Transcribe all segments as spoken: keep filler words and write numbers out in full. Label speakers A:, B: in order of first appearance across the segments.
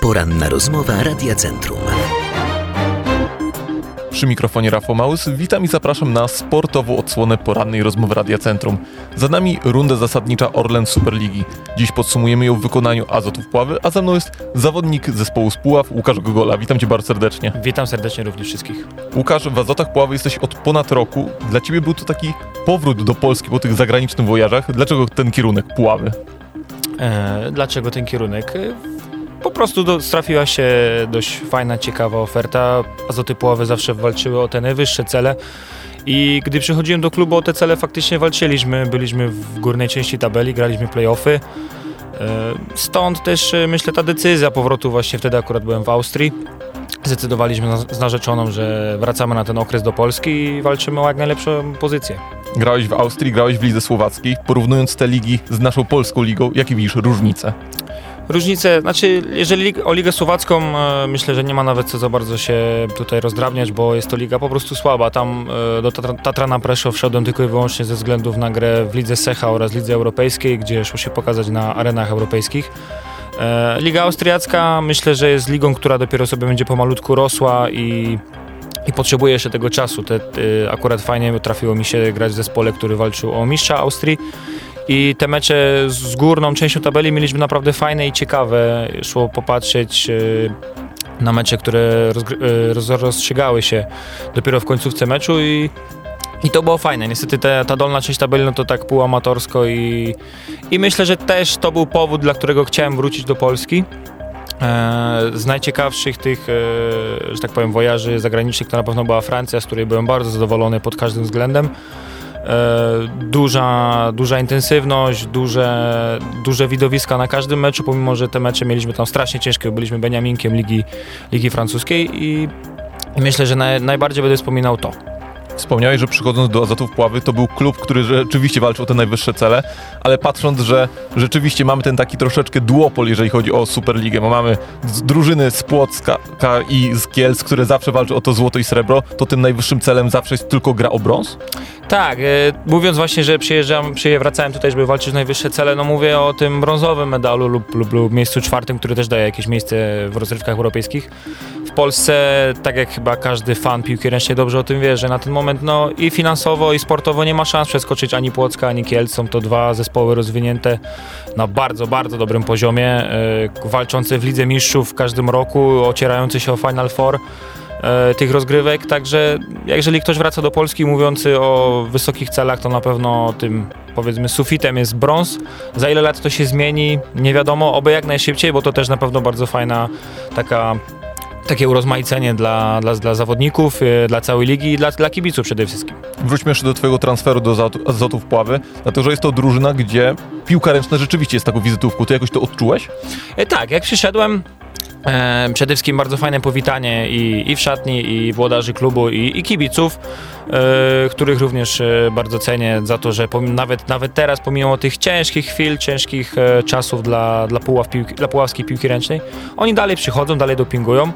A: Poranna rozmowa Radia Centrum.
B: Przy mikrofonie Rafał Małys, witam i zapraszam na sportową odsłonę porannej rozmowy Radia Centrum. Za nami runda zasadnicza Orlen Superligi. Dziś podsumujemy ją w wykonaniu Azotów Puławy, a ze mną jest zawodnik zespołu z Puław, Łukasz Gogola. Witam Cię bardzo serdecznie.
C: Witam serdecznie również wszystkich.
B: Łukasz, w Azotach Puławy jesteś od ponad roku. Dla Ciebie był to taki powrót do Polski po tych zagranicznych wojażach. Dlaczego ten kierunek Puławy?
C: E, dlaczego ten kierunek? Po prostu do, trafiła się dość fajna, ciekawa oferta. Azoty Puławy zawsze walczyły o te najwyższe cele i gdy przychodziłem do klubu, o te cele faktycznie walczyliśmy. Byliśmy w górnej części tabeli, graliśmy play-offy. Stąd też myślę ta decyzja powrotu, właśnie wtedy akurat byłem w Austrii. Zdecydowaliśmy z narzeczoną, że wracamy na ten okres do Polski i walczymy o jak najlepszą pozycję.
B: Grałeś w Austrii, grałeś w lidze słowackiej. Porównując te ligi z naszą polską ligą, jakie widzisz różnice?
C: Różnice, znaczy jeżeli o Ligę Słowacką e, myślę, że nie ma nawet co za bardzo się tutaj rozdrabniać, bo jest to liga po prostu słaba. Tam e, do Tatra, Tatrana Preszów wszedłem tylko i wyłącznie ze względów na grę w Lidze Secha oraz Lidze Europejskiej, gdzie szło się pokazać na arenach europejskich. E, Liga Austriacka myślę, że jest ligą, która dopiero sobie będzie pomalutku rosła i I potrzebuje jeszcze tego czasu. Te, te, akurat fajnie trafiło mi się grać w zespole, który walczył o mistrza Austrii. I te mecze z górną częścią tabeli mieliśmy naprawdę fajne i ciekawe. Szło popatrzeć na mecze, które rozgry- roz, rozstrzygały się dopiero w końcówce meczu i, i to było fajne. Niestety te, ta dolna część tabeli, no to tak półamatorsko i, i myślę, że też to był powód, dla którego chciałem wrócić do Polski. Z najciekawszych tych, że tak powiem, wojaży zagranicznych to na pewno była Francja, z której byłem bardzo zadowolony pod każdym względem. Duża, duża intensywność, duże, duże widowiska na każdym meczu, pomimo że te mecze mieliśmy tam strasznie ciężkie, byliśmy beniaminkiem Ligi, Ligi Francuskiej i, i myślę, że naj, najbardziej będę wspominał to.
B: Wspomniałeś, że przychodząc do Azotów Puławy to był klub, który rzeczywiście walczył o te najwyższe cele, ale patrząc, że rzeczywiście mamy ten taki troszeczkę duopol, jeżeli chodzi o Superligę, bo mamy drużyny z Płocka i z Kielc, które zawsze walczą o to złoto i srebro, to tym najwyższym celem zawsze jest tylko gra o brąz?
C: Tak, e, mówiąc właśnie, że przyjeżdżam, przyje, wracałem tutaj, żeby walczyć o najwyższe cele, no mówię o tym brązowym medalu lub, lub, lub miejscu czwartym, który też daje jakieś miejsce w rozrywkach europejskich. W Polsce, tak jak chyba każdy fan piłki ręcznej dobrze o tym wie, że na ten moment no i finansowo, i sportowo nie ma szans przeskoczyć ani Płocka, ani Kielc. Są to dwa zespoły rozwinięte na bardzo, bardzo dobrym poziomie, e, walczące w Lidze Mistrzów w każdym roku, ocierające się o Final Four e, tych rozgrywek, także jeżeli ktoś wraca do Polski mówiący o wysokich celach, to na pewno tym, powiedzmy, sufitem jest brąz. Za ile lat to się zmieni, nie wiadomo, oby jak najszybciej, bo to też na pewno bardzo fajna taka takie urozmaicenie dla, dla, dla zawodników, dla całej ligi i dla, dla kibiców przede wszystkim. Wróćmy
B: jeszcze do Twojego transferu do Azotów Puławy, dlatego że jest to drużyna, gdzie piłka ręczna rzeczywiście jest taką wizytówką. Ty jakoś to odczułeś?
C: E, tak, jak przyszedłem, e, przede wszystkim bardzo fajne powitanie i, i w szatni, i włodarzy klubu, i, i kibiców, e, których również e, bardzo cenię za to, że pom- nawet, nawet teraz, pomimo tych ciężkich chwil, ciężkich e, czasów dla, dla, Puław piłki, dla puławskiej piłki ręcznej, oni dalej przychodzą, dalej dopingują.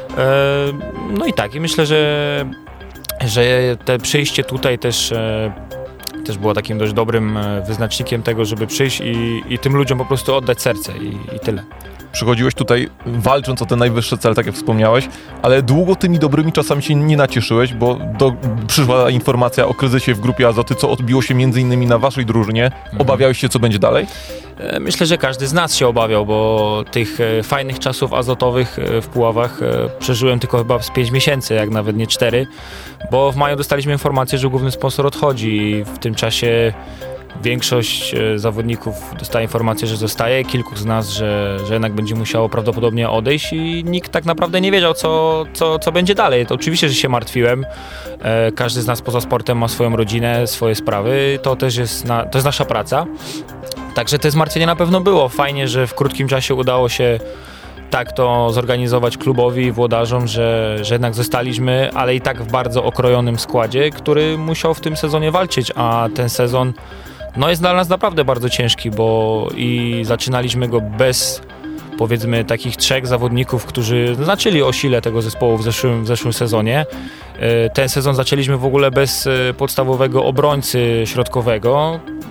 C: E, no i tak, i myślę, że, że te przyjście tutaj też, e, też było takim dość dobrym wyznacznikiem tego, żeby przyjść i, i tym ludziom po prostu oddać serce i, i tyle.
B: Przychodziłeś tutaj walcząc o te najwyższe cele, tak jak wspomniałeś, ale długo tymi dobrymi czasami się nie nacieszyłeś, bo do, przyszła informacja o kryzysie w grupie Azoty, co odbiło się między innymi na waszej drużynie. Mhm. Obawiałeś się, co będzie dalej?
C: Myślę, że każdy z nas się obawiał, bo tych fajnych czasów azotowych w Puławach przeżyłem tylko chyba z pięć miesięcy, jak nawet nie cztery, bo w maju dostaliśmy informację, że główny sponsor odchodzi i w tym czasie większość zawodników dostaje informację, że zostaje, kilku z nas, że, że jednak będzie musiało prawdopodobnie odejść i nikt tak naprawdę nie wiedział, co, co, co będzie dalej. To oczywiście, że się martwiłem. E, każdy z nas poza sportem ma swoją rodzinę, swoje sprawy. To też jest, na, to jest nasza praca. Także to zmartwienie na pewno było. Fajnie, że w krótkim czasie udało się tak to zorganizować klubowi, włodarzom, że, że jednak zostaliśmy, ale i tak w bardzo okrojonym składzie, który musiał w tym sezonie walczyć, a ten sezon no jest dla nas naprawdę bardzo ciężki, bo i zaczynaliśmy go bez, powiedzmy, takich trzech zawodników, którzy znaczyli o sile tego zespołu w zeszłym, w zeszłym sezonie. Ten sezon zaczęliśmy w ogóle bez podstawowego obrońcy środkowego,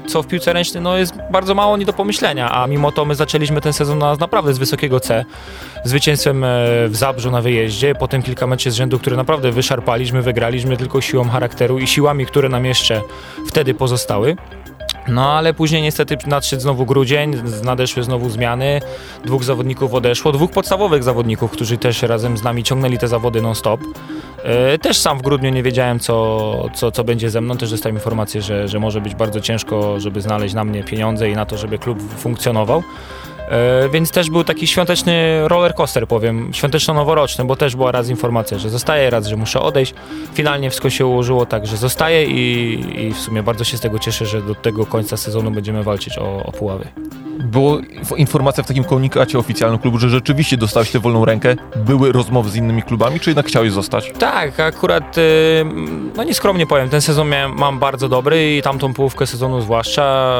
C: co w piłce ręcznej no, jest bardzo mało nie do pomyślenia, a mimo to my zaczęliśmy ten sezon na, naprawdę z wysokiego C, zwycięstwem w Zabrzu na wyjeździe, potem kilka meczów z rzędu, które naprawdę wyszarpaliśmy, wygraliśmy tylko siłą charakteru i siłami, które nam jeszcze wtedy pozostały. No ale później niestety nadszedł znowu grudzień, nadeszły znowu zmiany, dwóch zawodników odeszło, dwóch podstawowych zawodników, którzy też razem z nami ciągnęli te zawody non-stop. Yy, też sam w grudniu nie wiedziałem, co, co, co będzie ze mną, też dostałem informację, że, że może być bardzo ciężko, żeby znaleźć na mnie pieniądze i na to, żeby klub funkcjonował. Yy, więc też był taki świąteczny roller coaster, powiem, świąteczno-noworoczny, bo też była raz informacja, że zostaję, raz, że muszę odejść. Finalnie wszystko się ułożyło tak, że zostaję i, i w sumie bardzo się z tego cieszę, że do tego końca sezonu będziemy walczyć o, o puławy.
B: Była informacja w takim komunikacie oficjalnym klubu, że rzeczywiście dostałeś tę wolną rękę. Były rozmowy z innymi klubami, czy jednak chciałeś zostać?
C: Tak, akurat, no nieskromnie powiem, ten sezon miałem, mam bardzo dobry i tamtą połówkę sezonu zwłaszcza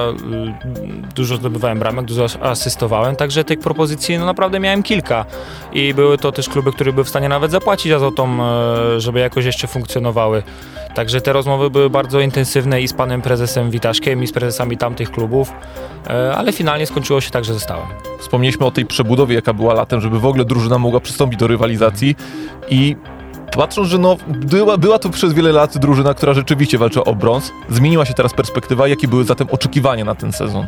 C: dużo zdobywałem bramek, dużo asystowałem, także tych propozycji no naprawdę miałem kilka i były to też kluby, które były w stanie nawet zapłacić Azotom, żeby jakoś jeszcze funkcjonowały. Także te rozmowy były bardzo intensywne i z panem prezesem Witaszkiem i z prezesami tamtych klubów, ale finalnie skończyło się tak, że zostałem.
B: Wspomnieliśmy o tej przebudowie, jaka była latem, żeby w ogóle drużyna mogła przystąpić do rywalizacji i patrząc, że no, była, była to przez wiele lat drużyna, która rzeczywiście walczyła o brąz, zmieniła się teraz perspektywa. Jakie były zatem oczekiwania na ten sezon?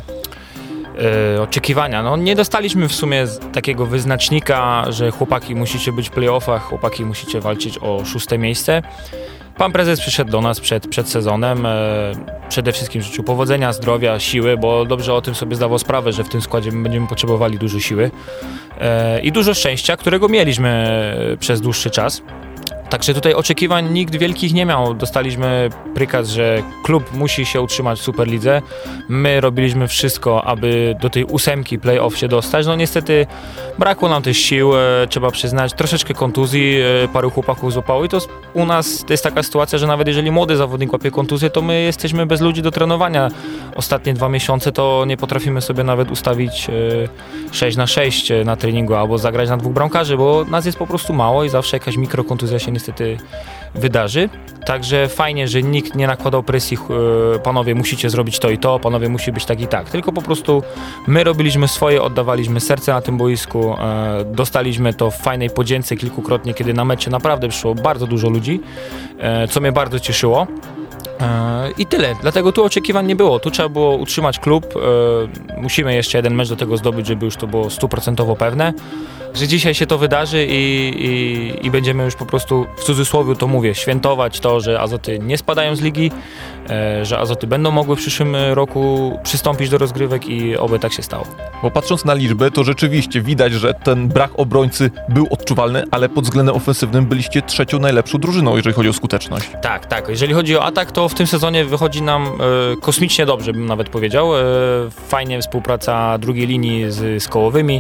C: Yy, oczekiwania. No, nie dostaliśmy w sumie takiego wyznacznika, że chłopaki musicie być w play-offach, chłopaki musicie walczyć o szóste miejsce. Pan prezes przyszedł do nas przed, przed sezonem, e, przede wszystkim życzył powodzenia, zdrowia, siły, bo dobrze o tym sobie zdawał sprawę, że w tym składzie będziemy potrzebowali dużo siły e, i dużo szczęścia, którego mieliśmy przez dłuższy czas. Także tutaj oczekiwań nikt wielkich nie miał. Dostaliśmy prykaz, że klub musi się utrzymać w Superlidze. My robiliśmy wszystko, aby do tej ósemki play-off się dostać. No niestety brakło nam też sił, e, trzeba przyznać. Troszeczkę kontuzji, e, paru chłopaków złapało i to u nas to jest taka sytuacja, że nawet jeżeli młody zawodnik łapie kontuzję, to my jesteśmy bez ludzi do trenowania. Ostatnie dwa miesiące to nie potrafimy sobie nawet ustawić e, sześć na sześć na treningu albo zagrać na dwóch bramkarzy, bo nas jest po prostu mało i zawsze jakaś mikrokontuzja się niestety wydarzy. Także fajnie, że nikt nie nakładał presji, yy, panowie musicie zrobić to i to, panowie musi być tak i tak. Tylko po prostu my robiliśmy swoje, oddawaliśmy serce na tym boisku, yy, dostaliśmy to w fajnej podzięce kilkukrotnie, kiedy na mecze naprawdę przyszło bardzo dużo ludzi, yy, co mnie bardzo cieszyło. I tyle, dlatego tu oczekiwań nie było, tu trzeba było utrzymać klub, musimy jeszcze jeden mecz do tego zdobyć, żeby już to było stuprocentowo pewne, że dzisiaj się to wydarzy i, i, i będziemy już po prostu, w cudzysłowie to mówię, świętować to, że Azoty nie spadają z ligi, że Azoty będą mogły w przyszłym roku przystąpić do rozgrywek i oby tak się stało.
B: Bo patrząc na liczby, to rzeczywiście widać, że ten brak obrońcy był odczuwalny, ale pod względem ofensywnym byliście trzecią najlepszą drużyną, jeżeli chodzi o skuteczność.
C: Tak, tak. Jeżeli chodzi o atak, to w tym sezonie wychodzi nam e, kosmicznie dobrze, bym nawet powiedział. E, fajnie współpraca drugiej linii z, z kołowymi,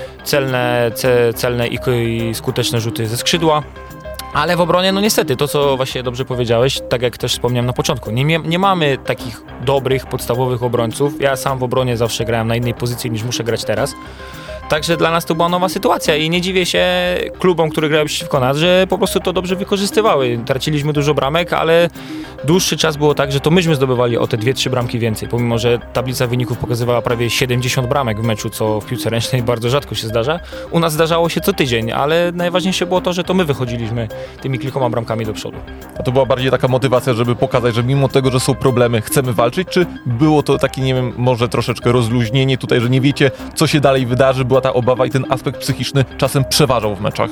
C: celne, ce, celne i, i skuteczne rzuty ze skrzydła. Ale w obronie, no niestety, to co właśnie dobrze powiedziałeś, tak jak też wspomniałem na początku, nie, nie mamy takich dobrych, podstawowych obrońców. Ja sam w obronie zawsze grałem na innej pozycji niż muszę grać teraz. Także dla nas to była nowa sytuacja i nie dziwię się klubom, które grały przeciwko nas, że po prostu to dobrze wykorzystywały. Traciliśmy dużo bramek, ale dłuższy czas było tak, że to myśmy zdobywali o te dwie trzy bramki więcej, pomimo że tablica wyników pokazywała prawie siedemdziesiąt bramek w meczu, co w piłce ręcznej bardzo rzadko się zdarza. U nas zdarzało się co tydzień, ale najważniejsze było to, że to my wychodziliśmy tymi kilkoma bramkami do przodu.
B: A to była bardziej taka motywacja, żeby pokazać, że mimo tego, że są problemy, chcemy walczyć, czy było to takie, nie wiem, może troszeczkę rozluźnienie tutaj, że nie wiecie, co się dalej wydarzy, była ta obawa i ten aspekt psychiczny czasem przeważał w meczach?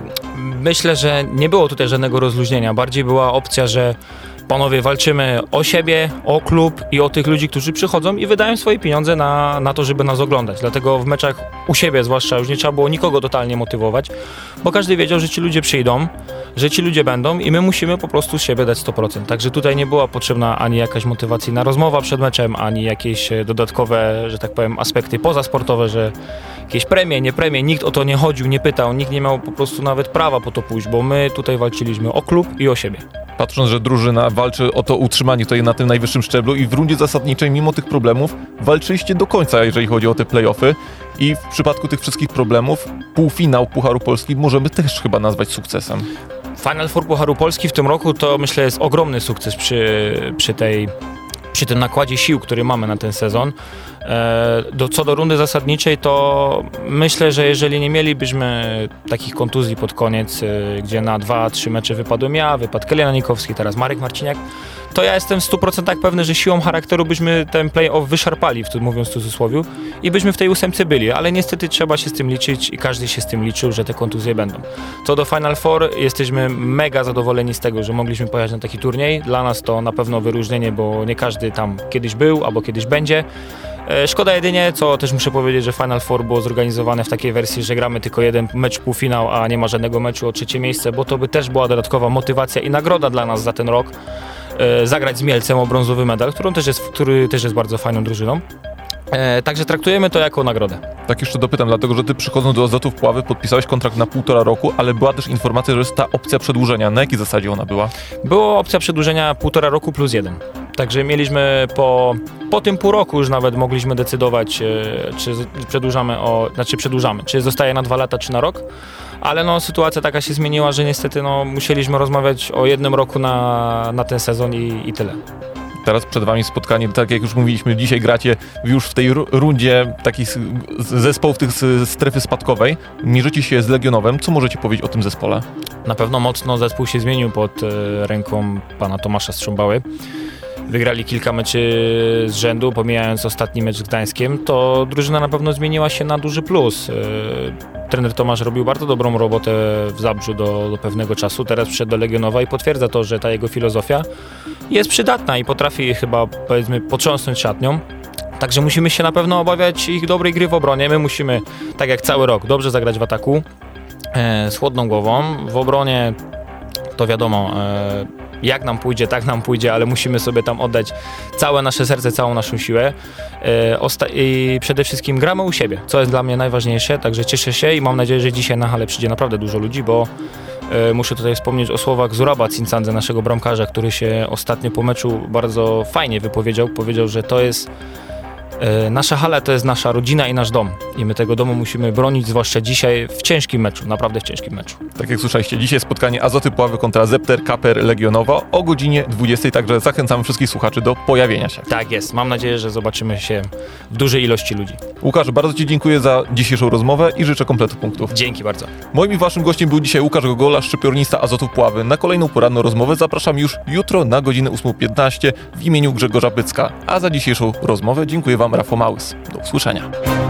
C: Myślę, że nie było tutaj żadnego rozluźnienia. Bardziej była opcja, że panowie, walczymy o siebie, o klub i o tych ludzi, którzy przychodzą i wydają swoje pieniądze na, na to, żeby nas oglądać. Dlatego w meczach u siebie zwłaszcza już nie trzeba było nikogo totalnie motywować, bo każdy wiedział, że ci ludzie przyjdą, że ci ludzie będą i my musimy po prostu z siebie dać sto procent. Także tutaj nie była potrzebna ani jakaś motywacyjna rozmowa przed meczem, ani jakieś dodatkowe, że tak powiem, aspekty pozasportowe, że jakieś premie, nie premie, nikt o to nie chodził, nie pytał, nikt nie miał po prostu nawet prawa po to pójść, bo my tutaj walczyliśmy o klub i o siebie.
B: Patrząc, że drużyna walczy o to utrzymanie tutaj na tym najwyższym szczeblu i w rundzie zasadniczej, mimo tych problemów, walczyliście do końca, jeżeli chodzi o te play-offy i w przypadku tych wszystkich problemów półfinał Pucharu Polski możemy też chyba nazwać sukcesem.
C: Final Four Pucharu Polski w tym roku to myślę jest ogromny sukces przy, przy tej przy tym nakładzie sił, który mamy na ten sezon. E, do, co do rundy zasadniczej, to myślę, że jeżeli nie mielibyśmy takich kontuzji pod koniec, e, gdzie na dwa, trzy mecze wypadłem ja, wypadł Kelian Anikowski, teraz Marek Marciniak, to ja jestem w stu procentach pewny, że siłą charakteru byśmy ten play-off wyszarpali, mówiąc w cudzysłowie, i byśmy w tej ósemce byli, ale niestety trzeba się z tym liczyć i każdy się z tym liczył, że te kontuzje będą. Co do Final Four, jesteśmy mega zadowoleni z tego, że mogliśmy pojechać na taki turniej. Dla nas to na pewno wyróżnienie, bo nie każdy tam kiedyś był albo kiedyś będzie. Szkoda jedynie, co też muszę powiedzieć, że Final Four było zorganizowane w takiej wersji, że gramy tylko jeden mecz półfinał, a nie ma żadnego meczu o trzecie miejsce, bo to by też była dodatkowa motywacja i nagroda dla nas za ten rok. Zagrać z Mielcem o brązowy medal, którą też jest, który też jest bardzo fajną drużyną. E, także traktujemy to jako nagrodę.
B: Tak jeszcze dopytam, dlatego że ty przychodząc do Azotów Puławy podpisałeś kontrakt na półtora roku, ale była też informacja, że jest ta opcja przedłużenia. Na jakiej zasadzie ona była?
C: Była opcja przedłużenia półtora roku plus jeden. Także mieliśmy po, po tym pół roku już nawet mogliśmy decydować, e, czy przedłużamy, o, znaczy przedłużamy, czy zostaje na dwa lata, czy na rok. Ale no, sytuacja taka się zmieniła, że niestety no, musieliśmy rozmawiać o jednym roku na, na ten sezon i, i tyle.
B: Teraz przed wami spotkanie, tak jak już mówiliśmy, dzisiaj gracie już w tej rundzie takich zespołów tych z strefy spadkowej. Mierzycie się z Legionowem. Co możecie powiedzieć o tym zespole?
C: Na pewno mocno zespół się zmienił pod ręką pana Tomasza Strząbały. Wygrali kilka meczy z rzędu, pomijając ostatni mecz z Gdańskiem, to drużyna na pewno zmieniła się na duży plus. Trener Tomasz robił bardzo dobrą robotę w Zabrzu do, do pewnego czasu, teraz przyszedł do Legionowa i potwierdza to, że ta jego filozofia jest przydatna i potrafi chyba, powiedzmy, potrząsnąć szatnią. Także musimy się na pewno obawiać ich dobrej gry w obronie. My musimy, tak jak cały rok, dobrze zagrać w ataku, e, z chłodną głową. W obronie to wiadomo, e, jak nam pójdzie, tak nam pójdzie, ale musimy sobie tam oddać całe nasze serce, całą naszą siłę. E, osta- I przede wszystkim gramy u siebie, co jest dla mnie najważniejsze, także cieszę się i mam nadzieję, że dzisiaj na halę przyjdzie naprawdę dużo ludzi, bo e, muszę tutaj wspomnieć o słowach Zuraba Cincandze, naszego bramkarza, który się ostatnio po meczu bardzo fajnie wypowiedział. Powiedział, że to jest nasza hala, to jest nasza rodzina i nasz dom. I my tego domu musimy bronić, zwłaszcza dzisiaj w ciężkim meczu, naprawdę w ciężkim meczu.
B: Tak jak słyszeliście, dzisiaj spotkanie Azoty Puławy kontra Zepter Kaper Legionowo o godzinie dwudziestej, także zachęcamy wszystkich słuchaczy do pojawienia się.
C: Tak jest, mam nadzieję, że zobaczymy się w dużej ilości ludzi.
B: Łukasz, bardzo ci dziękuję za dzisiejszą rozmowę i życzę kompletu punktów.
C: Dzięki bardzo.
B: Moim i waszym gościem był dzisiaj Łukasz Gogola, szczypiornista Azotów Puławy. Na kolejną poranną rozmowę zapraszam już jutro na godzinę ósmą piętnaście w imieniu Grzegorza Bycka. A za dzisiejszą rozmowę dziękuję wam, Rafał Małys. Do usłyszenia.